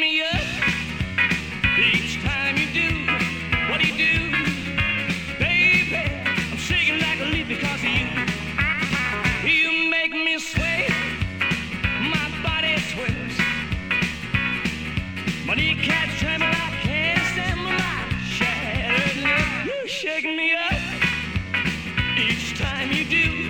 me up each time you do what you do. Baby, I'm shaking like a leaf because of you. You make me sway, my body swims. My kneecaps tremble, I can't stand my shattered lips. You shake me up each time you do